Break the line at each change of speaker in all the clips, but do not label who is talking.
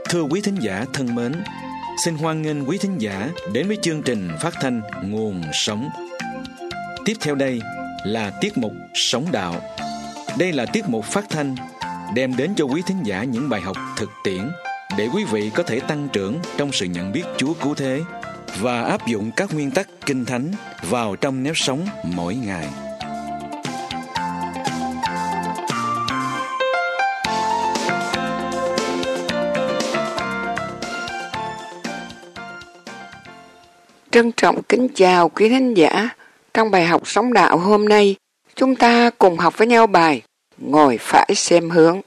Thưa quý thính giả thân mến, xin hoan nghênh quý thính giả đến với chương trình phát thanh Nguồn Sống. Tiếp theo đây là tiết mục Sống Đạo. Đây là tiết mục phát thanh đem đến cho quý thính giả những bài học thực tiễn để quý vị có thể tăng trưởng trong sự nhận biết Chúa cứu thế và áp dụng các nguyên tắc Kinh Thánh vào trong nếp sống mỗi ngày.
Trân trọng kính chào quý thính giả. Trong bài học Sống Đạo hôm nay, chúng ta cùng học với nhau bài Ngồi phải xem hướng.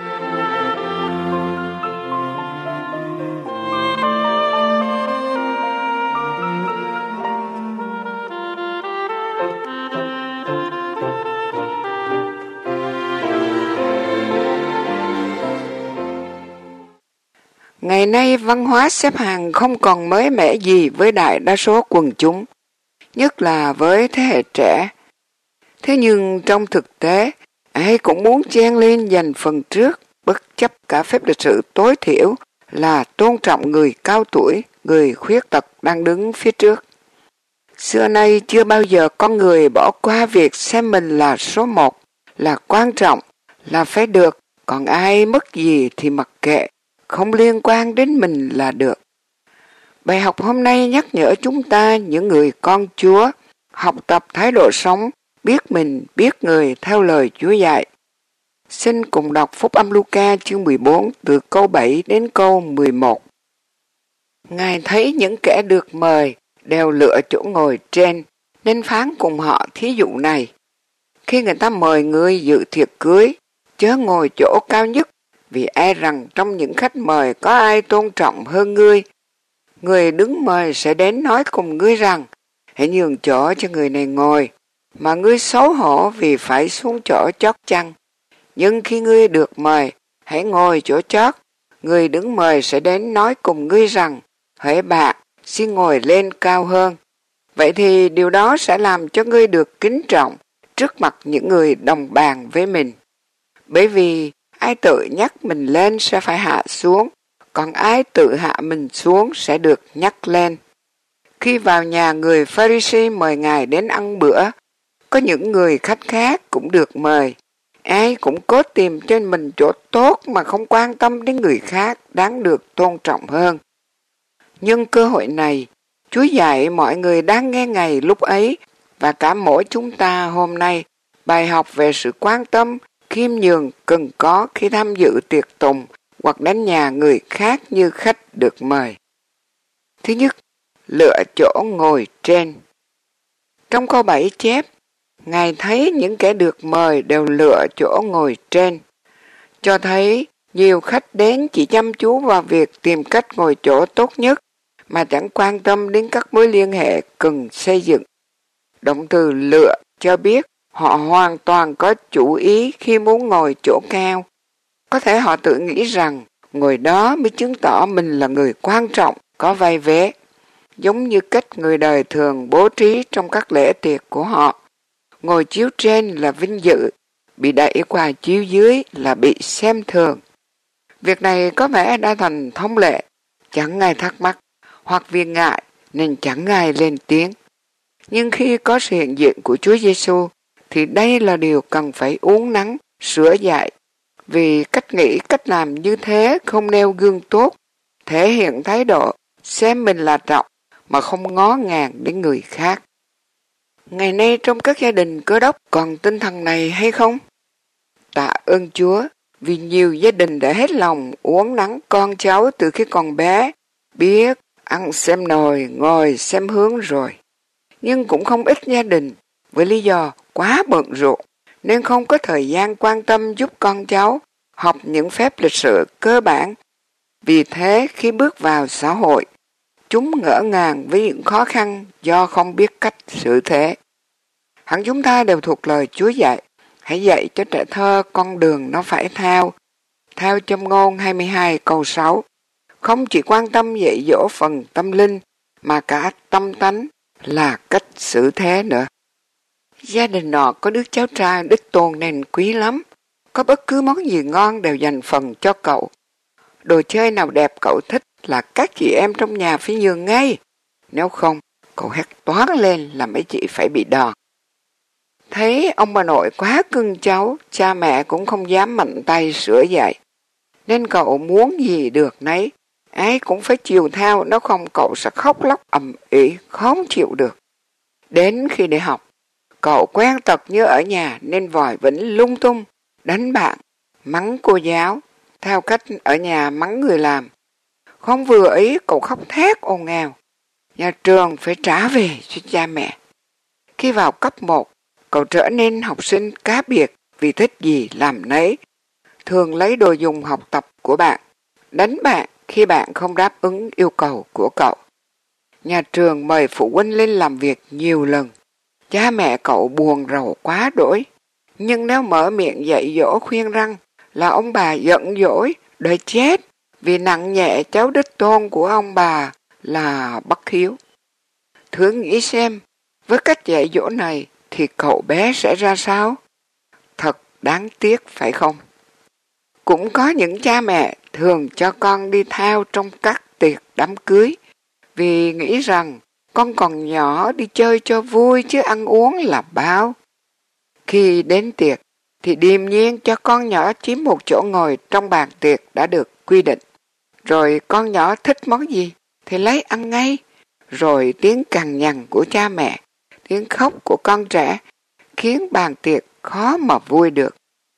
Ngày nay văn hóa xếp hàng không còn mới mẻ gì với đại đa số quần chúng, nhất là với thế hệ trẻ. Thế nhưng trong thực tế, ai cũng muốn chen lên giành phần trước, bất chấp cả phép lịch sự tối thiểu là tôn trọng người cao tuổi, người khuyết tật đang đứng phía trước. Xưa nay chưa bao giờ con người bỏ qua việc xem mình là số một, là quan trọng, là phải được, còn ai mất gì thì mặc kệ, không liên quan đến mình là được. Bài học hôm nay nhắc nhở chúng ta những người con Chúa học tập thái độ sống, biết mình, biết người theo lời Chúa dạy. Xin cùng đọc Phúc âm Luca chương 14 từ câu 7 đến câu 11. Ngài thấy những kẻ được mời đều lựa chỗ ngồi trên, nên phán cùng họ thí dụ này. Khi người ta mời người dự tiệc cưới, chớ ngồi chỗ cao nhất, vì e rằng trong những khách mời có ai tôn trọng hơn ngươi. Người đứng mời sẽ đến nói cùng ngươi rằng, hãy nhường chỗ cho người này ngồi, mà ngươi xấu hổ vì phải xuống chỗ chót chăn. Nhưng khi ngươi được mời, hãy ngồi chỗ chót. Người đứng mời sẽ đến nói cùng ngươi rằng, hỡi bạn, xin ngồi lên cao hơn. Vậy thì điều đó sẽ làm cho ngươi được kính trọng trước mặt những người đồng bàn với mình. Bởi vì ai tự nhắc mình lên sẽ phải hạ xuống, còn ai tự hạ mình xuống sẽ được nhắc lên. Khi vào nhà người Pharisee mời Ngài đến ăn bữa, có những người khách khác cũng được mời. Ai cũng cố tìm cho mình chỗ tốt mà không quan tâm đến người khác đáng được tôn trọng hơn. Nhưng cơ hội này, Chúa dạy mọi người đang nghe Ngài lúc ấy và cả mỗi chúng ta hôm nay bài học về sự quan tâm, khiêm nhường cần có khi tham dự tiệc tùng hoặc đến nhà người khác như khách được mời. Thứ nhất, lựa chỗ ngồi trên. Trong câu 7 chép, Ngài thấy những kẻ được mời đều lựa chỗ ngồi trên, cho thấy nhiều khách đến chỉ chăm chú vào việc tìm cách ngồi chỗ tốt nhất mà chẳng quan tâm đến các mối liên hệ cần xây dựng. Động từ lựa cho biết họ hoàn toàn có chủ ý khi muốn ngồi chỗ cao. Có thể họ tự nghĩ rằng ngồi đó mới chứng tỏ mình là người quan trọng, có vai vế, giống như cách người đời thường bố trí trong các lễ tiệc của họ. Ngồi chiếu trên là vinh dự, bị đẩy qua chiếu dưới là bị xem thường. Việc này có vẻ đã thành thông lệ, chẳng ai thắc mắc, hoặc vì ngại nên chẳng ai lên tiếng. Nhưng khi có sự hiện diện của Chúa Giêsu thì đây là điều cần phải uốn nắn, sửa dạy, vì cách nghĩ, cách làm như thế không nêu gương tốt, thể hiện thái độ xem mình là trọng mà không ngó ngàng đến người khác. Ngày nay trong các gia đình Cơ Đốc còn tinh thần này hay không? Tạ ơn Chúa vì nhiều gia đình đã hết lòng uốn nắn con cháu từ khi còn bé, biết ăn xem nồi, ngồi xem hướng rồi. Nhưng cũng không ít gia đình với lý do quá bận rộn nên không có thời gian quan tâm giúp con cháu học những phép lịch sự cơ bản. Vì thế khi bước vào xã hội, chúng ngỡ ngàng với những khó khăn do không biết cách xử thế. Hẳn chúng ta đều thuộc lời Chúa dạy, hãy dạy cho trẻ thơ con đường nó phải theo Châm ngôn 22 câu 6. Không chỉ quan tâm dạy dỗ phần tâm linh mà cả tâm tánh là cách xử thế nữa. Gia đình nọ có đứa cháu trai đích tôn nên quý lắm, có bất cứ món gì ngon đều dành phần cho cậu. đồ chơi nào đẹp cậu thích là các chị em trong nhà phải nhường ngay. Nếu không, cậu hét toáng lên là mấy chị phải bị đòn. Thấy ông bà nội quá cưng cháu, cha mẹ cũng không dám mạnh tay sửa dạy. Nên cậu muốn gì được nấy, ai cũng phải chiều theo, nếu không cậu sẽ khóc lóc ầm ĩ, không chịu được. Đến khi đi học, cậu quen tật như ở nhà nên vòi vĩnh lung tung, đánh bạn, mắng cô giáo, theo cách ở nhà mắng người làm. Không vừa ý cậu khóc thét ồn ào. Nhà trường phải trả về cho cha mẹ. Khi vào cấp 1, cậu trở nên học sinh cá biệt vì thích gì làm nấy. Thường lấy đồ dùng học tập của bạn, đánh bạn khi bạn không đáp ứng yêu cầu của cậu. Nhà trường mời phụ huynh lên làm việc nhiều lần. Cha mẹ cậu buồn rầu quá đỗi. Nhưng nếu mở miệng dạy dỗ khuyên răn là ông bà giận dỗi, đòi chết vì nặng nhẹ cháu đích tôn của ông bà là bất hiếu. Thử nghĩ xem, với cách dạy dỗ này thì cậu bé sẽ ra sao? Thật đáng tiếc phải không? Cũng có những cha mẹ thường cho con đi theo trong các tiệc đám cưới vì nghĩ rằng con còn nhỏ đi chơi cho vui chứ ăn uống là bao. Khi đến tiệc thì điềm nhiên cho con nhỏ chiếm một chỗ ngồi trong bàn tiệc đã được quy định. Rồi con nhỏ thích món gì thì lấy ăn ngay. Rồi tiếng cằn nhằn của cha mẹ, tiếng khóc của con trẻ khiến bàn tiệc khó mà vui được.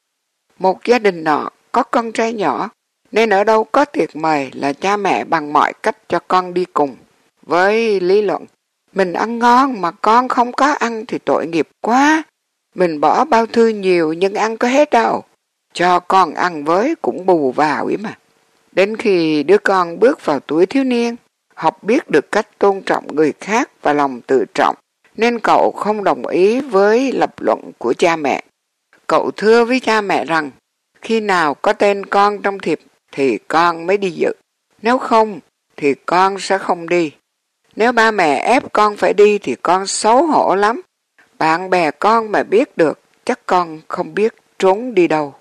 Một gia đình nọ có con trai nhỏ nên ở đâu có tiệc mời là cha mẹ bằng mọi cách cho con đi cùng. Với lý luận, mình ăn ngon mà con không có ăn thì tội nghiệp quá. Mình bỏ bao thư nhiều nhưng ăn có hết đâu. Cho con ăn với cũng bù vào ý mà. Đến khi đứa con bước vào tuổi thiếu niên, học biết được cách tôn trọng người khác và lòng tự trọng, nên cậu không đồng ý với lập luận của cha mẹ. Cậu thưa với cha mẹ rằng, khi nào có tên con trong thiệp thì con mới đi dự. Nếu không thì con sẽ không đi. Nếu ba mẹ ép con phải đi thì con xấu hổ lắm. Bạn bè con mà biết được, chắc con không biết trốn đi đâu.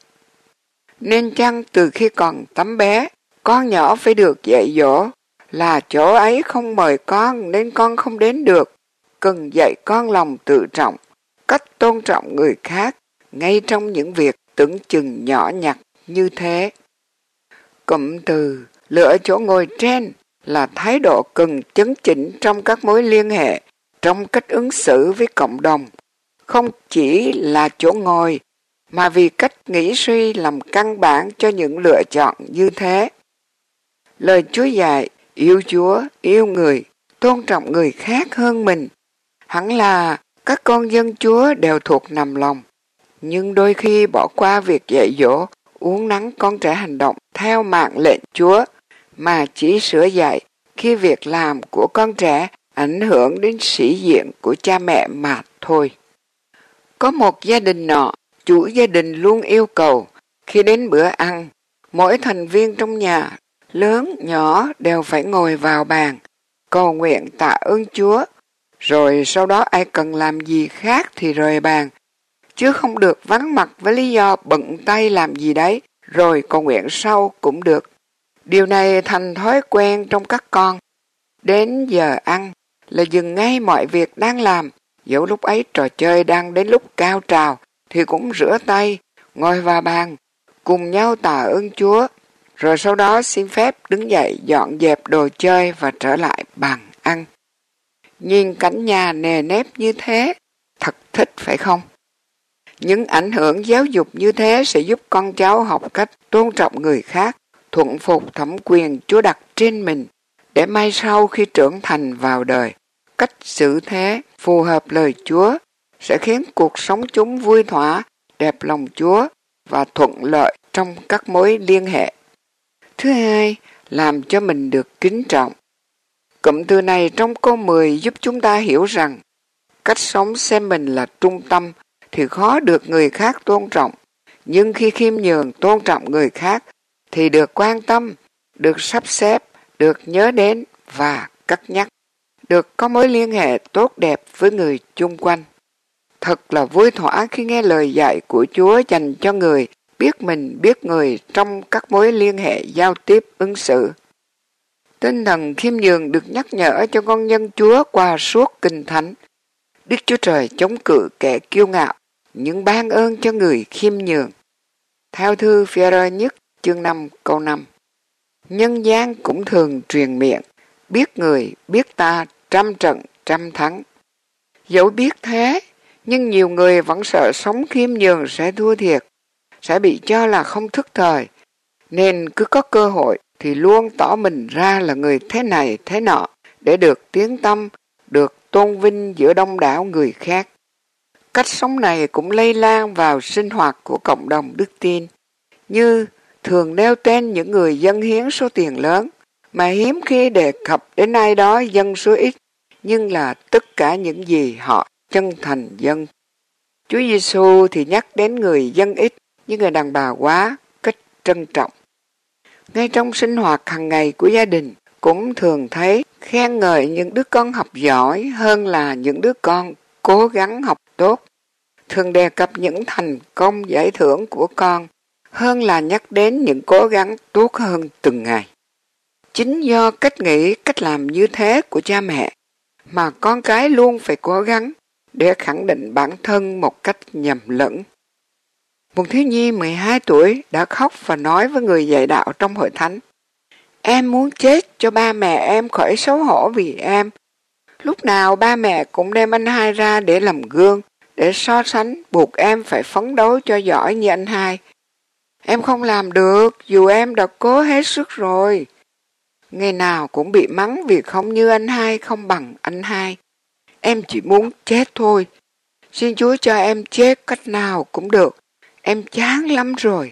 Nên chăng từ khi còn tấm bé, con nhỏ phải được dạy dỗ là chỗ ấy không mời con nên con không đến được. Cần dạy con lòng tự trọng, cách tôn trọng người khác, ngay trong những việc tưởng chừng nhỏ nhặt như thế. Cụm từ lựa chỗ ngồi trên là thái độ cần chấn chỉnh trong các mối liên hệ, trong cách ứng xử với cộng đồng. Không chỉ là chỗ ngồi, mà vì cách nghĩ suy làm căn bản cho những lựa chọn như thế. Lời Chúa dạy, yêu Chúa, yêu người, tôn trọng người khác hơn mình. Hẳn là các con dân Chúa đều thuộc nằm lòng, nhưng đôi khi bỏ qua việc dạy dỗ, uốn nắn con trẻ hành động theo mạng lệnh Chúa, mà chỉ sửa dạy khi việc làm của con trẻ ảnh hưởng đến sĩ diện của cha mẹ mà thôi. Có một gia đình nọ, chủ gia đình luôn yêu cầu khi đến bữa ăn, mỗi thành viên trong nhà, lớn, nhỏ đều phải ngồi vào bàn, cầu nguyện tạ ơn Chúa, rồi sau đó ai cần làm gì khác thì rời bàn, chứ không được vắng mặt với lý do bận tay làm gì đấy, rồi cầu nguyện sau cũng được. Điều này thành thói quen trong các con. Đến giờ ăn là dừng ngay mọi việc đang làm, dẫu lúc ấy trò chơi đang đến lúc cao trào thì cũng rửa tay, ngồi vào bàn, cùng nhau tạ ơn Chúa, rồi sau đó xin phép đứng dậy dọn dẹp đồ chơi và trở lại bàn ăn. Nhìn cảnh nhà nề nếp như thế, thật thích phải không? Những ảnh hưởng giáo dục như thế sẽ giúp con cháu học cách tôn trọng người khác, thuận phục thẩm quyền Chúa đặt trên mình, để mai sau khi trưởng thành vào đời, cách xử thế phù hợp lời Chúa sẽ khiến cuộc sống chúng vui thỏa, đẹp lòng Chúa và thuận lợi trong các mối liên hệ. Thứ hai, làm cho mình được kính trọng. Cụm từ này trong câu 10 giúp chúng ta hiểu rằng cách sống xem mình là trung tâm thì khó được người khác tôn trọng, nhưng khi khiêm nhường tôn trọng người khác thì được quan tâm, được sắp xếp, được nhớ đến và cất nhắc, được có mối liên hệ tốt đẹp với người chung quanh. Thật là vui thỏa khi nghe lời dạy của Chúa dành cho người biết mình, biết người trong các mối liên hệ giao tiếp ứng xử. Tinh thần khiêm nhường được nhắc nhở cho con dân Chúa qua suốt Kinh Thánh. Đức Chúa Trời chống cự kẻ kiêu ngạo, nhưng ban ơn cho người khiêm nhường. Theo thư Phi-e-rơ nhất chương 5 câu 5. Nhân gian cũng thường truyền miệng, biết người, biết ta, trăm trận, trăm thắng. Dẫu biết thế, nhưng nhiều người vẫn sợ sống khiêm nhường sẽ thua thiệt, sẽ bị cho là không thức thời, nên cứ có cơ hội thì luôn tỏ mình ra là người thế này thế nọ để được tiếng tăm, được tôn vinh giữa đông đảo người khác. Cách sống này cũng lây lan vào sinh hoạt của cộng đồng đức tin, như thường nêu tên những người dâng hiến số tiền lớn, mà hiếm khi đề cập đến ai đó dâng số ít, nhưng là tất cả những gì họ chân thành dâng. Chúa Giêsu thì nhắc đến người dâng ít như người đàn bà quá cách trân trọng. Ngay trong sinh hoạt hàng ngày của gia đình cũng thường thấy khen ngợi những đứa con học giỏi hơn là những đứa con cố gắng học tốt. Thường đề cập những thành công giải thưởng của con hơn là nhắc đến những cố gắng tốt hơn từng ngày. Chính do cách nghĩ, cách làm như thế của cha mẹ mà con cái luôn phải cố gắng để khẳng định bản thân một cách nhầm lẫn. Một thiếu nhi 12 tuổi đã khóc và nói với người dạy đạo trong hội thánh: "Em muốn chết cho ba mẹ em khỏi xấu hổ vì em. Lúc nào ba mẹ cũng đem anh hai ra để làm gương, để so sánh, buộc em phải phấn đấu cho giỏi như anh hai. Em không làm được dù em đã cố hết sức rồi. Ngày nào cũng bị mắng vì không như anh hai, không bằng anh hai. Em chỉ muốn chết thôi. Xin Chúa cho em chết cách nào cũng được. Em chán lắm rồi."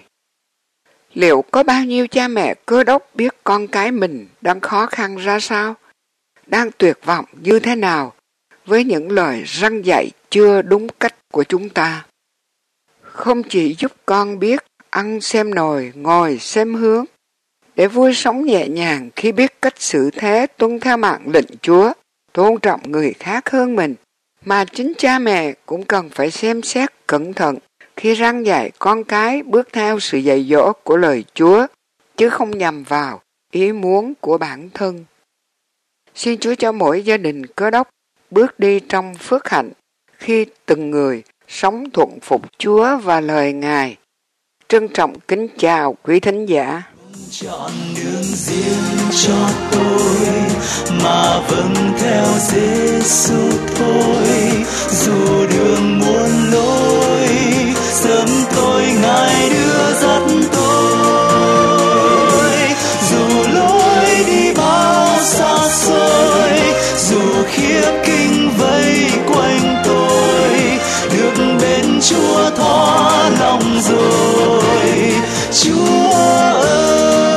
Liệu có bao nhiêu cha mẹ Cơ Đốc biết con cái mình đang khó khăn ra sao, đang tuyệt vọng như thế nào với những lời răn dạy chưa đúng cách của chúng ta? Không chỉ giúp con biết ăn xem nồi, ngồi xem hướng, để vui sống nhẹ nhàng khi biết cách xử thế tuân theo mạng lệnh Chúa, tôn trọng người khác hơn mình, mà chính cha mẹ cũng cần phải xem xét cẩn thận khi răn dạy con cái bước theo sự dạy dỗ của lời Chúa, chứ không nhằm vào ý muốn của bản thân. Xin Chúa cho mỗi gia đình Cơ Đốc bước đi trong phước hạnh khi từng người sống thuận phục Chúa và lời Ngài. Trân trọng kính chào quý thính giả.
Chọn đường riêng cho tôi mà vâng theo Giêsu thôi, dù đường muôn lối sớm tôi Ngài đưa dắt tôi, dù lối đi bao xa xôi, dù khiếp kinh vây quanh tôi, được bên Chúa thỏa lòng rồi. Chúa ơi,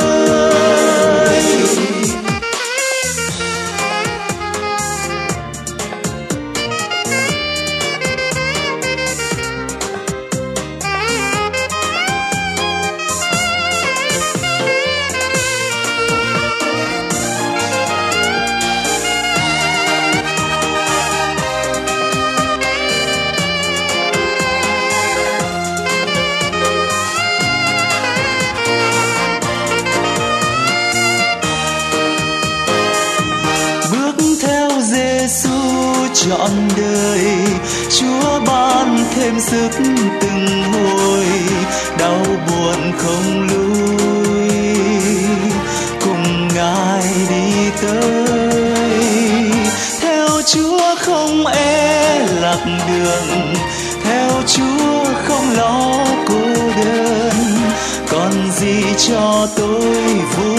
trọn đời Chúa ban thêm sức từng hồi, đau buồn không lui, cùng Ngài đi tới. Theo Chúa không e lạc đường, theo Chúa không lo cô đơn, còn gì cho tôi vui